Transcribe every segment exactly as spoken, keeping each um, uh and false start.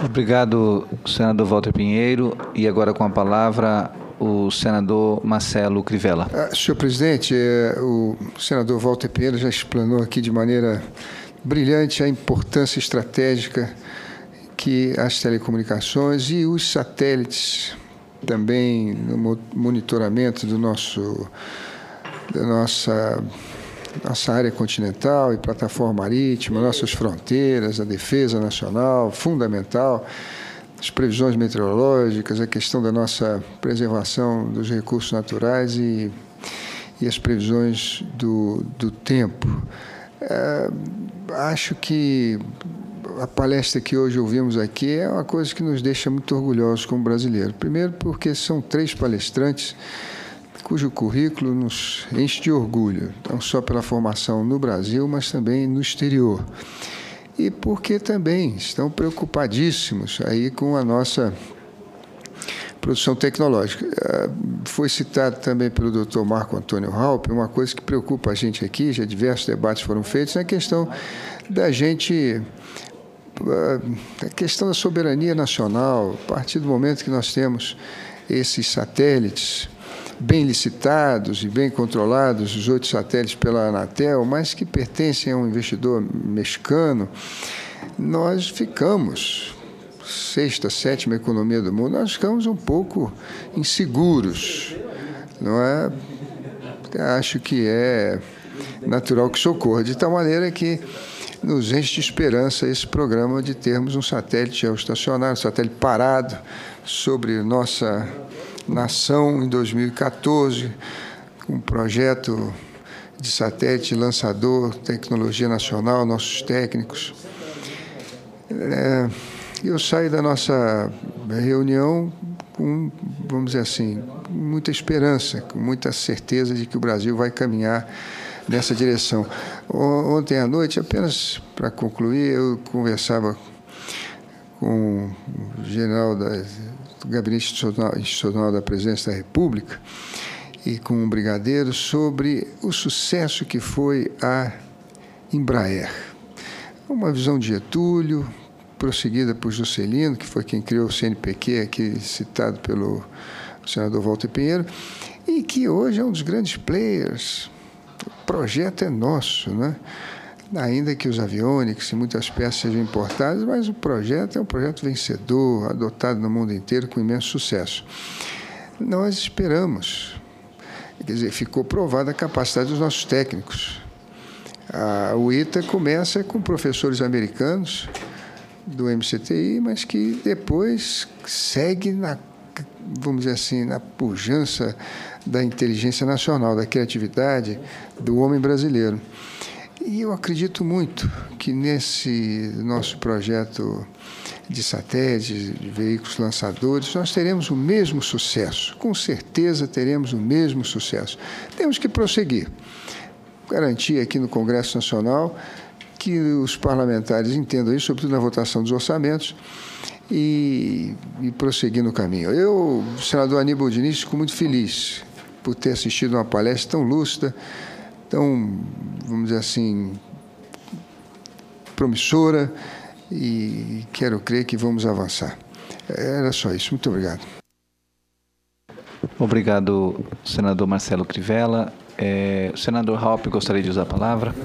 Obrigado, senador Walter Pinheiro. E agora com a palavra o senador Marcelo Crivella. Ah, senhor presidente, eh, o senador Walter Pinheiro já explanou aqui de maneira brilhante a importância estratégica que as telecomunicações e os satélites também no monitoramento do nosso, da nossa, nossa área continental e plataforma marítima, nossas fronteiras, a defesa nacional, fundamental, as previsões meteorológicas, a questão da nossa preservação dos recursos naturais e, e as previsões do, do tempo. É, acho que a palestra que hoje ouvimos aqui é uma coisa que nos deixa muito orgulhosos como brasileiros. Primeiro porque são três palestrantes cujo currículo nos enche de orgulho, não só pela formação no Brasil, mas também no exterior. E porque também estão preocupadíssimos aí com a nossa produção tecnológica. Foi citado também pelo doutor Marco Antônio Raupp, uma coisa que preocupa a gente aqui, já diversos debates foram feitos, é a questão da gente, a questão da soberania nacional. A partir do momento que nós temos esses satélites bem licitados e bem controlados, os oito satélites pela Anatel, mas que pertencem a um investidor mexicano, nós ficamos, sexta, sétima economia do mundo, nós ficamos um pouco inseguros, não é? Acho que é natural que socorra, de tal maneira que nos enche de esperança esse programa de termos um satélite geoestacionário, um satélite parado sobre nossa nação em dois mil e quatorze, com um projeto de satélite lançador, tecnologia nacional, nossos técnicos. É, eu saio da nossa reunião com, vamos dizer assim, muita esperança, com muita certeza de que o Brasil vai caminhar nessa direção. Ontem à noite, apenas para concluir, eu conversava com o general da, do Gabinete Institucional, Institucional da Presidência da República e com um brigadeiro sobre o sucesso que foi a Embraer. Uma visão de Getúlio, prosseguida por Juscelino, que foi quem criou o C N P Q, aqui citado pelo senador Walter Pinheiro, e que hoje é um dos grandes players. O projeto é nosso, né? Ainda que os aviônicos e muitas peças sejam importadas, mas o projeto é um projeto vencedor, adotado no mundo inteiro com imenso sucesso. Nós esperamos, quer dizer, ficou provada a capacidade dos nossos técnicos. A, o ITA começa com professores americanos do M C T I, mas que depois segue na, vamos dizer assim, na pujança da inteligência nacional, da criatividade do homem brasileiro. E eu acredito muito que nesse nosso projeto de satélites, de veículos lançadores, nós teremos o mesmo sucesso. Com certeza teremos o mesmo sucesso. Temos que prosseguir. Garantir aqui no Congresso Nacional que os parlamentares entendam isso, sobretudo na votação dos orçamentos, e, e prosseguir no caminho. Eu, senador Aníbal Diniz, fico muito feliz por ter assistido uma palestra tão lúcida, tão, vamos dizer assim, promissora, e quero crer que vamos avançar. Era só isso. Muito obrigado. Obrigado, senador Marcelo Crivella. É, o senador Raupp gostaria de usar a palavra.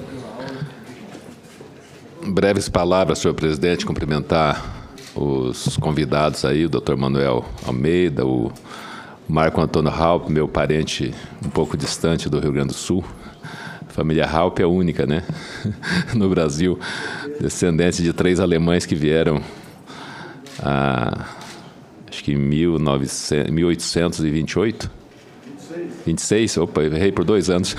Breves palavras, senhor presidente, cumprimentar os convidados aí, o doutor Manuel Almeida, o Marco Antônio Raupp, meu parente um pouco distante do Rio Grande do Sul. A família Raupp é única, né? No Brasil, descendente de três alemães que vieram a, acho que em mil oitocentos e vinte e oito. vinte e seis, opa, eu errei por dois anos.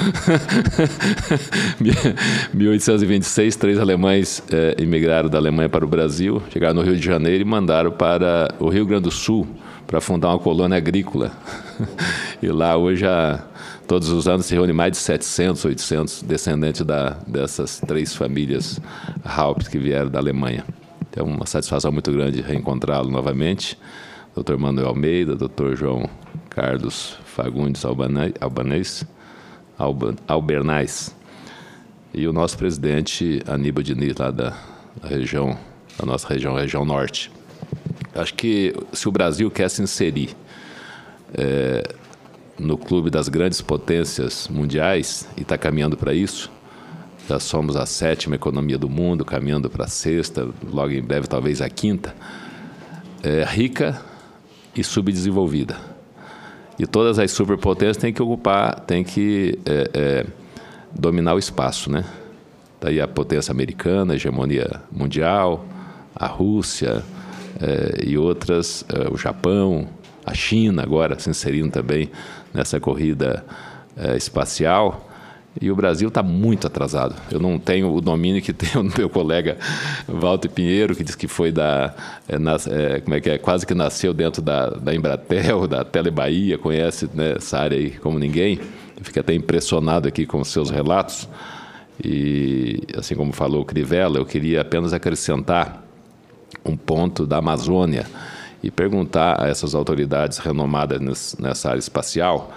mil oitocentos e vinte e seis, três alemães é, imigraram da Alemanha para o Brasil, chegaram no Rio de Janeiro e mandaram para o Rio Grande do Sul para fundar uma colônia agrícola. E lá hoje, a, todos os anos, se reúne mais de setecentos, oitocentos descendentes da, dessas três famílias Raupp que vieram da Alemanha. Então, uma satisfação muito grande reencontrá-lo novamente. doutor Manuel Almeida, doutor João Carlos Fagundes Albanês, Alba, Albernaz, e o nosso presidente Aníbal Diniz, lá da, da região, da nossa região, região norte. Acho que se o Brasil quer se inserir é, no clube das grandes potências mundiais, e está caminhando para isso, já somos a sétima economia do mundo, caminhando para a sexta, logo em breve talvez a quinta, é, rica e subdesenvolvida. E todas as superpotências têm que ocupar, têm que é, é, dominar o espaço, né? Daí a potência americana, a hegemonia mundial, a Rússia é, e outras, é, o Japão, a China agora se inserindo também nessa corrida é, espacial. E o Brasil está muito atrasado. Eu não tenho o domínio que tem o meu colega Walter Pinheiro, que diz que foi da, é, nas, é, como é que é, quase que nasceu dentro da, da Embratel, da Telebahia, conhece, né, essa área aí como ninguém. Eu fico até impressionado aqui com os seus relatos. E, assim como falou o Crivella, eu queria apenas acrescentar um ponto da Amazônia e perguntar a essas autoridades renomadas nessa área espacial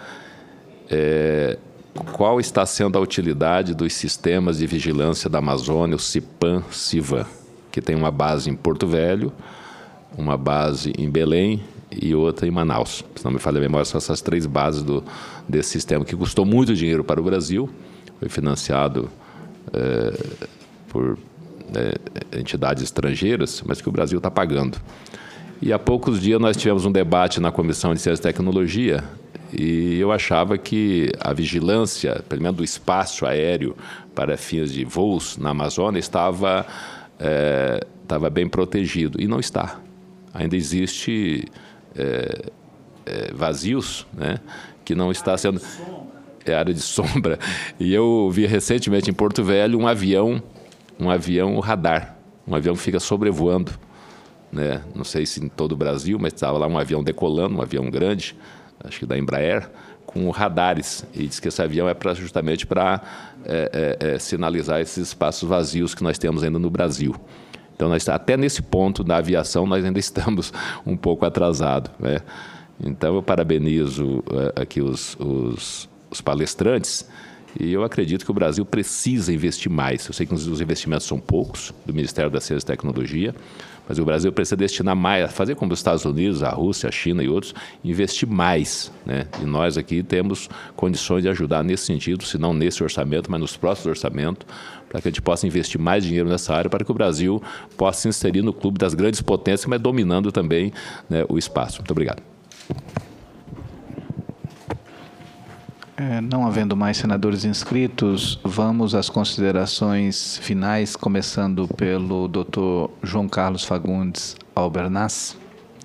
é, qual está sendo a utilidade dos sistemas de vigilância da Amazônia, o CIPAM, CIVAM, que tem uma base em Porto Velho, uma base em Belém e outra em Manaus. Se não me falha a memória, são essas três bases do, desse sistema, que custou muito dinheiro para o Brasil, foi financiado é, por é, entidades estrangeiras, mas que o Brasil está pagando. E há poucos dias nós tivemos um debate na Comissão de Ciência e Tecnologia, e eu achava que a vigilância, pelo menos do espaço aéreo para fins de voos na Amazônia, estava, é, estava bem protegido. E não está. Ainda existe é, é, vazios, né, que não está sendo... É área de sombra. E eu vi recentemente em Porto Velho um avião, um avião radar, um avião que fica sobrevoando, né? Não sei se em todo o Brasil, mas estava lá um avião decolando, um avião grande, acho que da Embraer, com radares. E diz que esse avião é pra, justamente para é, é, é, sinalizar esses espaços vazios que nós temos ainda no Brasil. Então, nós, até nesse ponto da aviação, nós ainda estamos um pouco atrasados, né? Então, eu parabenizo é, aqui os, os, os palestrantes, e eu acredito que o Brasil precisa investir mais. Eu sei que os investimentos são poucos, do Ministério da Ciência e Tecnologia, mas o Brasil precisa destinar mais, fazer como os Estados Unidos, a Rússia, a China e outros, investir mais, né? E nós aqui temos condições de ajudar nesse sentido, se não nesse orçamento, mas nos próximos orçamentos, para que a gente possa investir mais dinheiro nessa área, para que o Brasil possa se inserir no clube das grandes potências, mas dominando também, né, o espaço. Muito obrigado. É, não havendo mais senadores inscritos, vamos às considerações finais, começando pelo doutor João Carlos Fagundes Albernaz.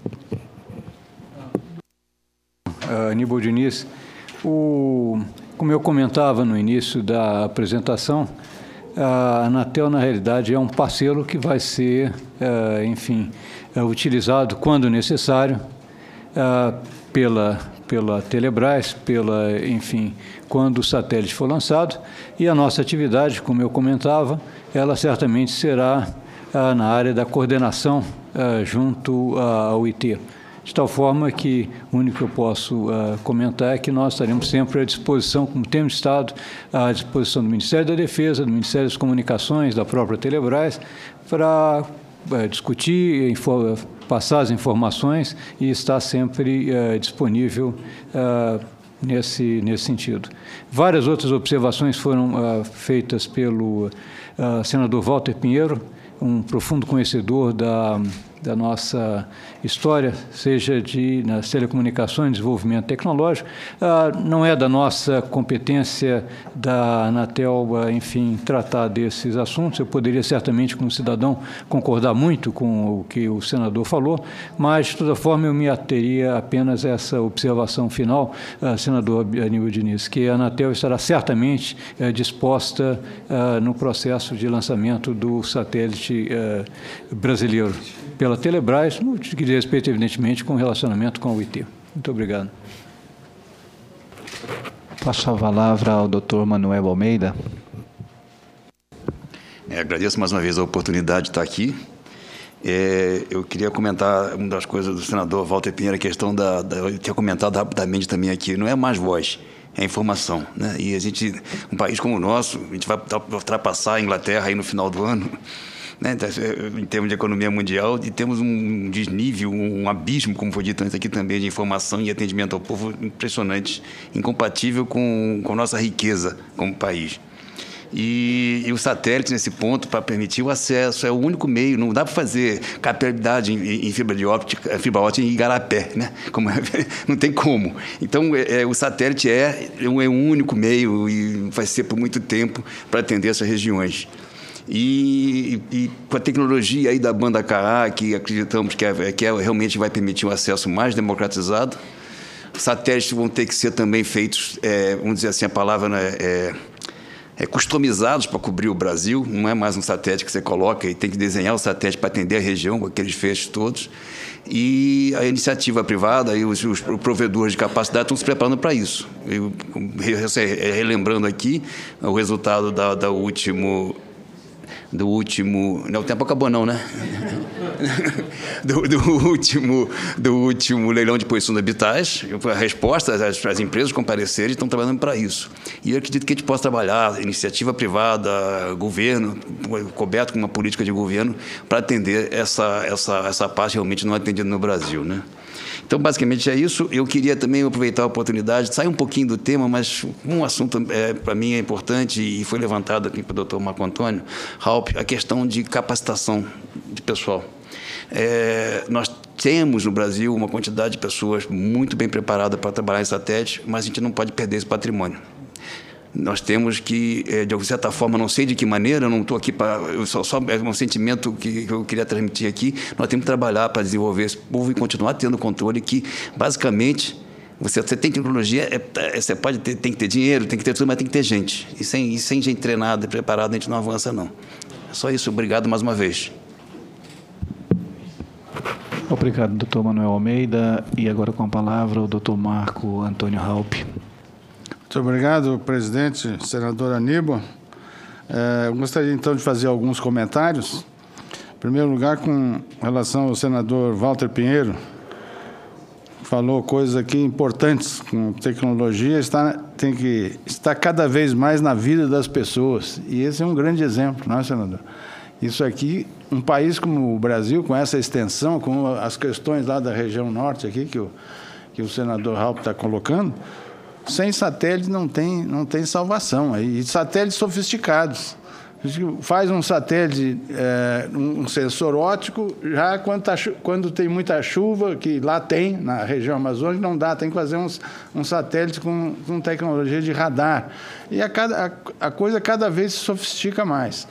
Uh, Aníbal Diniz, o, como eu comentava no início da apresentação, a Anatel, na realidade, é um parceiro que vai ser, uh, enfim, uh, utilizado quando necessário uh, pela... pela Telebrás, pela, enfim, quando o satélite for lançado, e a nossa atividade, como eu comentava, ela certamente será ah, na área da coordenação ah, junto ah, ao I T. De tal forma que o único que eu posso ah, comentar é que nós estaremos sempre à disposição, como temos estado, à disposição do Ministério da Defesa, do Ministério das Comunicações, da própria Telebrás, para ah, discutir, informar, passar as informações e estar sempre uh, disponível uh, nesse, nesse sentido. Várias outras observações foram uh, feitas pelo uh, senador Walter Pinheiro, um profundo conhecedor da, da nossa história, seja de nas telecomunicações, desenvolvimento tecnológico. Ah, não é da nossa competência da Anatel, enfim, tratar desses assuntos. Eu poderia certamente, como cidadão, concordar muito com o que o senador falou, mas, de toda forma, eu me ateria apenas a essa observação final, ah, senador Aníbal Diniz, que a Anatel estará certamente eh, disposta ah, no processo de lançamento do satélite eh, brasileiro pela Telebrás, no que diz respeito, evidentemente, com o relacionamento com o I T. Muito obrigado. Passo a palavra ao doutor Manuel Almeida. É, agradeço mais uma vez a oportunidade de estar aqui. É, eu queria comentar uma das coisas do senador Walter Pinheiro, a questão da, da... Eu tinha comentado rapidamente também aqui, não é mais voz, é informação, né? E a gente, um país como o nosso, a gente vai ultrapassar a Inglaterra aí no final do ano, né, em termos de economia mundial, e temos um desnível, um abismo, como foi dito antes aqui também, de informação e atendimento ao povo impressionante, incompatível com, com a nossa riqueza como país. E, e o satélite, nesse ponto, para permitir o acesso, é o único meio, não dá para fazer capilaridade em, em fibra de óptica, fibra óptica em igarapé, né? Como é, não tem como. Então, é, é, o satélite é, é um único meio e vai ser por muito tempo para atender essas regiões. E, e, e com a tecnologia aí da banda K A, que acreditamos que, é, que é, realmente vai permitir um acesso mais democratizado, satélites vão ter que ser também feitos, é, vamos dizer assim, a palavra, né, é, É, customizados para cobrir o Brasil, não é mais um satélite que você coloca e tem que desenhar o satélite para atender a região, com aqueles feixes todos. E a iniciativa privada e os, os provedores de capacidade estão se preparando para isso. Eu, relembrando aqui o resultado da, da último... do último... Não, o tempo acabou não, né? do, do, último, do último leilão de posições habitais, a resposta, as, as empresas compareceram e estão trabalhando para isso. E eu acredito que a gente possa trabalhar, iniciativa privada, governo, coberto com uma política de governo, para atender essa, essa, essa parte realmente não atendida no Brasil, né? Então, basicamente, é isso. Eu queria também aproveitar a oportunidade, sair um pouquinho do tema, mas um assunto, é, para mim, é importante e foi levantado aqui pelo doutor Marco Antônio Raupp, a questão de capacitação de pessoal. É, nós temos no Brasil uma quantidade de pessoas muito bem preparadas para trabalhar em satélite, mas a gente não pode perder esse patrimônio. Nós temos que, de certa forma, não sei de que maneira, eu não estou aqui para... Só, só é um sentimento que eu queria transmitir aqui, nós temos que trabalhar para desenvolver esse povo e continuar tendo controle que, basicamente, você, você tem tecnologia, é, você pode ter, tem que ter dinheiro, tem que ter tudo, mas tem que ter gente. E sem, e sem gente treinada e preparada, a gente não avança, não. É só isso. Obrigado mais uma vez. Obrigado, doutor Manuel Almeida. E agora com a palavra o doutor Marco Antônio Raupp. Muito obrigado, presidente, senador Aníbal. É, eu gostaria, então, de fazer alguns comentários. Em primeiro lugar, com relação ao senador Walter Pinheiro, falou coisas aqui importantes, com tecnologia, está, tem que estar cada vez mais na vida das pessoas. E esse é um grande exemplo, não é, senador? Isso aqui, um país como o Brasil, com essa extensão, com as questões lá da região norte aqui, que o, que o senador Raupp está colocando, sem satélite não tem, não tem salvação. E satélites sofisticados. Faz um satélite, é, um sensor óptico, já quando, tá, quando tem muita chuva, que lá tem, na região amazônica, não dá, tem que fazer uns, um satélite com, com tecnologia de radar. E a, cada, a, a coisa cada vez se sofistica mais.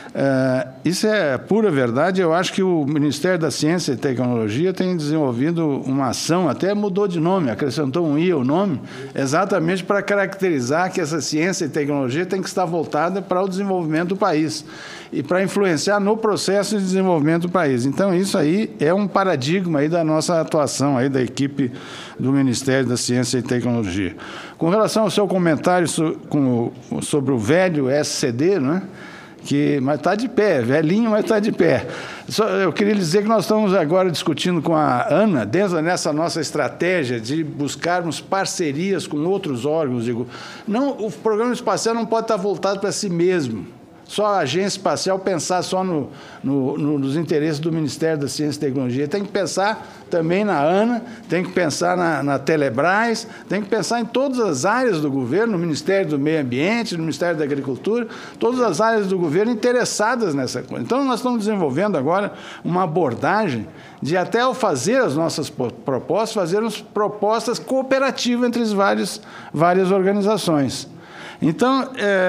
É, isso é pura verdade. Eu acho que o Ministério da Ciência e Tecnologia tem desenvolvido uma ação, até mudou de nome, acrescentou um I ao nome, exatamente para caracterizar que essa ciência e tecnologia tem que estar voltada para o desenvolvimento do país e para influenciar no processo de desenvolvimento do país. Então, isso aí é um paradigma aí da nossa atuação, aí da equipe do Ministério da Ciência e Tecnologia. Com relação ao seu comentário so, com o, sobre o velho S C D, né? Que, mas está de pé, velhinho, mas está de pé. Só, eu queria dizer que nós estamos agora discutindo com a ANA, dentro dessa nossa estratégia de buscarmos parcerias com outros órgãos. Digo, não, o programa espacial não pode estar voltado para si mesmo. Só a agência espacial pensar só no, no, no, nos interesses do Ministério da Ciência e Tecnologia. Tem que pensar também na ANA, tem que pensar na, na Telebrás, tem que pensar em todas as áreas do governo, no Ministério do Meio Ambiente, no Ministério da Agricultura, todas as áreas do governo interessadas nessa coisa. Então, nós estamos desenvolvendo agora uma abordagem de, até ao fazer as nossas propostas, fazermos propostas cooperativas entre as várias, várias organizações. Então,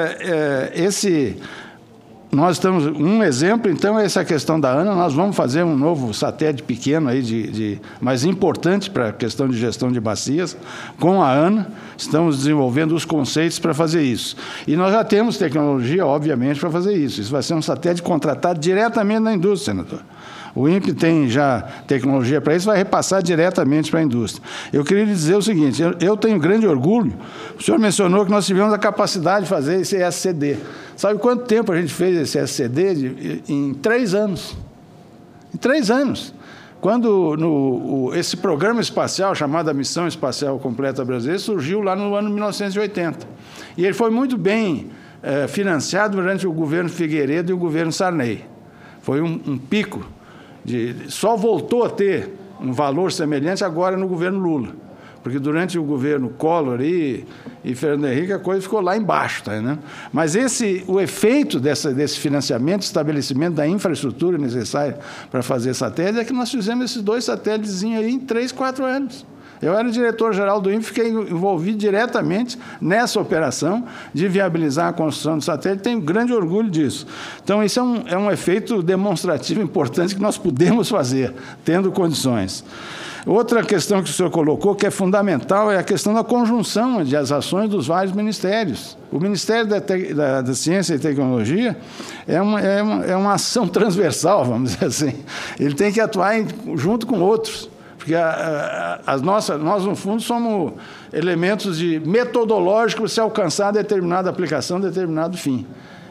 é, é, esse... Nós estamos, um exemplo, então, é essa questão da ANA. Nós vamos fazer um novo satélite pequeno, aí de, de, mas importante para a questão de gestão de bacias, com a ANA. Estamos desenvolvendo os conceitos para fazer isso. E nós já temos tecnologia, obviamente, para fazer isso. Isso vai ser um satélite contratado diretamente na indústria, senador. O INPE tem já tecnologia para isso, vai repassar diretamente para a indústria. Eu queria lhe dizer o seguinte, eu, eu tenho grande orgulho, o senhor mencionou que nós tivemos a capacidade de fazer esse S C D. Sabe quanto tempo a gente fez esse S C D? De, em três anos. Em três anos. Quando no, o, esse programa espacial, chamado a Missão Espacial Completa Brasileira, surgiu lá no ano mil novecentos e oitenta. E ele foi muito bem eh, financiado durante o governo Figueiredo e o governo Sarney. Foi um, um pico. De, só voltou a ter um valor semelhante agora no governo Lula. Porque durante o governo Collor e, e Fernando Henrique a coisa ficou lá embaixo. Tá, né? Mas esse, o efeito dessa, desse financiamento, estabelecimento da infraestrutura necessária para fazer satélite, é que nós fizemos esses dois satélites aí em três, quatro anos. Eu era diretor-geral do I N P E, fiquei envolvido diretamente nessa operação de viabilizar a construção do satélite, tenho grande orgulho disso. Então, isso é um, é um efeito demonstrativo importante que nós podemos fazer, tendo condições. Outra questão que o senhor colocou, que é fundamental, é a questão da conjunção das ações dos vários ministérios. O Ministério da, Te da, da Ciência e Tecnologia é uma, é, uma, é uma ação transversal, vamos dizer assim. Ele tem que atuar em, junto com outros. Porque a, a, as nossas, nós, no fundo, somos elementos de metodológicos para se alcançar determinada aplicação, determinado fim.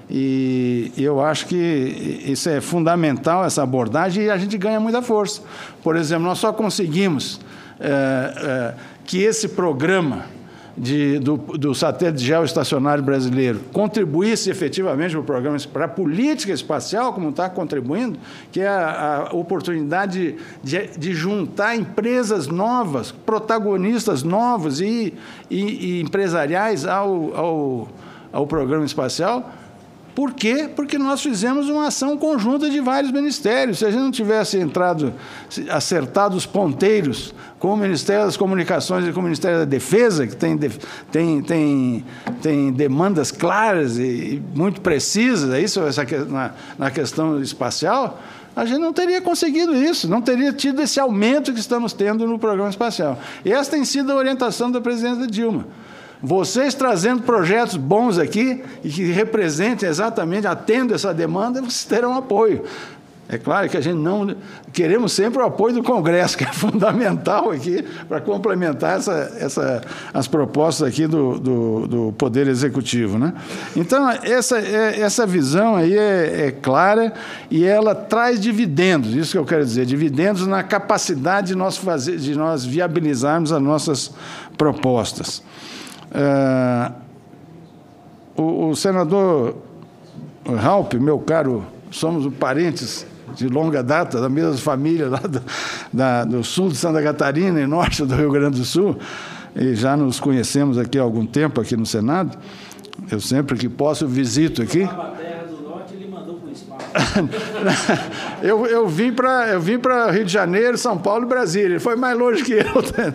E eu acho que isso é fundamental, essa abordagem, e a gente ganha muita força. Por exemplo, nós só conseguimos é, é, que esse programa de, do, do satélite geoestacionário brasileiro contribuísse efetivamente para o programa, para a política espacial, como está contribuindo, que é a, a oportunidade de, de juntar empresas novas, protagonistas novos e, e, e empresariais ao, ao, ao programa espacial. Por quê? Porque nós fizemos uma ação conjunta de vários ministérios. Se a gente não tivesse entrado, acertado os ponteiros com o Ministério das Comunicações e com o Ministério da Defesa, que tem, tem, tem, tem demandas claras e muito precisas, é isso, essa, na, na questão espacial, a gente não teria conseguido isso, não teria tido esse aumento que estamos tendo no programa espacial. E essa tem sido a orientação da presidenta Dilma. Vocês trazendo projetos bons aqui e que representem exatamente, atendam essa demanda, vocês terão apoio. É claro que a gente não... Queremos sempre o apoio do Congresso, que é fundamental aqui para complementar essa, essa, as propostas aqui do, do, do Poder Executivo, né? Então, essa, essa visão aí é, é clara e ela traz dividendos, isso que eu quero dizer, dividendos na capacidade de nós, fazer, de nós viabilizarmos as nossas propostas. Uh, o, o senador Raupp, meu caro, somos parentes de longa data, da mesma família lá do, da, do sul de Santa Catarina e norte do Rio Grande do Sul, e já nos conhecemos aqui há algum tempo aqui no Senado. Eu sempre que posso visito aqui. eu, eu vim para eu vim para Rio de Janeiro, São Paulo e Brasília. Ele foi mais longe que eu.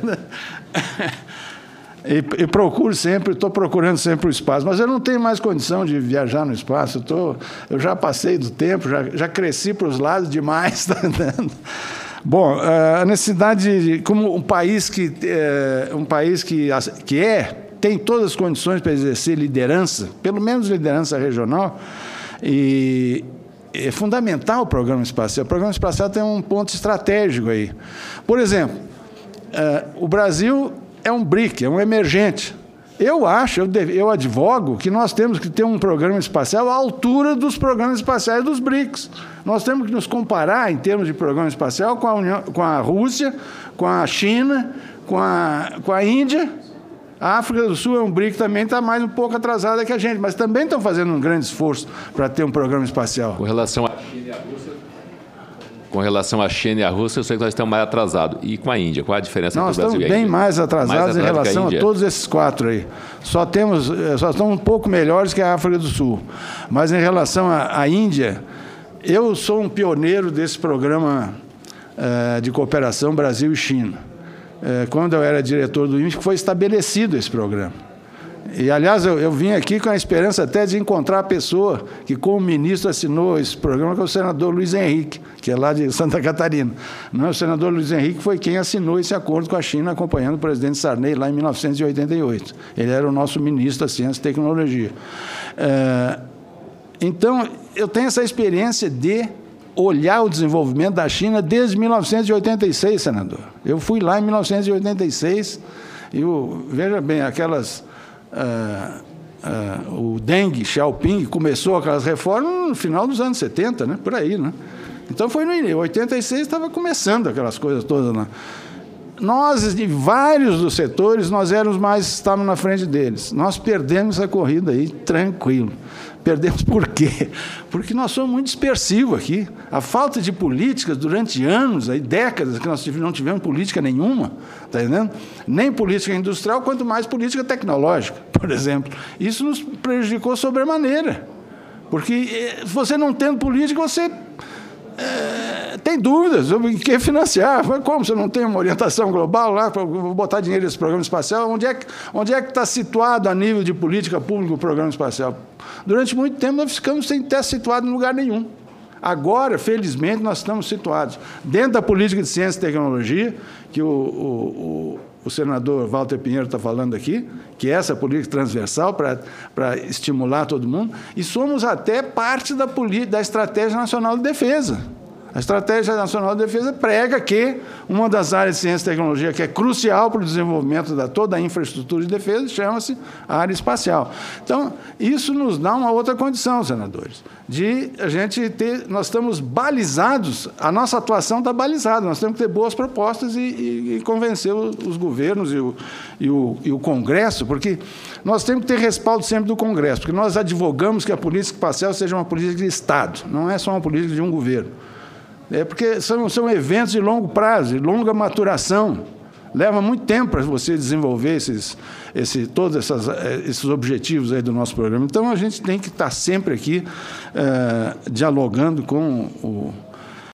E, e procuro sempre, estou procurando sempre o espaço, mas eu não tenho mais condição de viajar no espaço, eu, tô, eu já passei do tempo, já, já cresci para os lados demais. Tá entendendo? Bom, a necessidade, de, como um país, que, é, um país que, que é, tem todas as condições para exercer liderança, pelo menos liderança regional, e é fundamental o programa espacial. O programa espacial tem um ponto estratégico aí. Por exemplo, é, o Brasil é um B R I C, é um emergente. Eu acho, eu, deve, eu advogo que nós temos que ter um programa espacial à altura dos programas espaciais dos B R I Cs. Nós temos que nos comparar, em termos de programa espacial, com a, União, com a Rússia, com a China, com a, com a Índia. A África do Sul é um B R I C que também está mais um pouco atrasada que a gente, mas também estão fazendo um grande esforço para ter um programa espacial. Com relação à China e à Rússia, Com relação à China e à Rússia, eu sei que nós estamos mais atrasados. E com a Índia, qual a diferença entre o Brasil e a Índia? Nós estamos bem mais atrasados mais em relação a, a todos esses quatro aí. Só, temos, só estamos um pouco melhores que a África do Sul. Mas em relação à, à Índia, eu sou um pioneiro desse programa uh, de cooperação Brasil e China. Uh, quando eu era diretor do I N P E, foi estabelecido esse programa. E, aliás, eu, eu vim aqui com a esperança até de encontrar a pessoa que, como ministro, assinou esse programa, que é o senador Luiz Henrique, que é lá de Santa Catarina. Não é? O senador Luiz Henrique foi quem assinou esse acordo com a China, acompanhando o presidente Sarney lá em mil novecentos e oitenta e oito. Ele era o nosso ministro da Ciência e Tecnologia. É, então, eu tenho essa experiência de olhar o desenvolvimento da China desde mil novecentos e oitenta e seis, senador. Eu fui lá em mil novecentos e oitenta e seis e, o, veja bem, aquelas... Uh, uh, o Deng Xiaoping começou aquelas reformas no final dos anos setenta, né? Por aí, né? Então foi no oitenta e seis, estava começando aquelas coisas todas lá. nós, de vários dos setores, nós éramos mais, estávamos na frente deles. Nós perdemos essa corrida aí, tranquilo. Perdemos por quê? Porque nós somos muito dispersivos aqui. A falta de políticas durante anos, aí, décadas, que nós não tivemos política nenhuma, tá entendendo? Nem política industrial, quanto mais política tecnológica, por exemplo. Isso nos prejudicou sobremaneira. Porque você não tendo política, você é, tem dúvidas sobre o que financiar. Como você não tem uma orientação global lá, para botar dinheiro nesse programa espacial? Onde é que onde é que está situado a nível de política pública o programa espacial? Durante muito tempo nós ficamos sem ter situado em lugar nenhum. Agora, felizmente, nós estamos situados dentro da política de ciência e tecnologia, que o, o, o, o senador Walter Pinheiro está falando aqui, que é essa política transversal para para estimular todo mundo, e somos até parte da, da Estratégia Nacional de Defesa. A Estratégia Nacional de Defesa prega que uma das áreas de ciência e tecnologia que é crucial para o desenvolvimento de toda a infraestrutura de defesa chama-se área espacial. Então, isso nos dá uma outra condição, senadores, de a gente ter... Nós estamos balizados, a nossa atuação está balizada, nós temos que ter boas propostas e, e, e convencer os governos e o, e, o, e o Congresso, porque nós temos que ter respaldo sempre do Congresso, porque nós advogamos que a política espacial seja uma política de Estado, não é só uma política de um governo. É porque são, são eventos de longo prazo, de longa maturação. Leva muito tempo para você desenvolver esses, esse, todos essas, esses objetivos aí do nosso programa. Então, a gente tem que estar sempre aqui eh, dialogando com o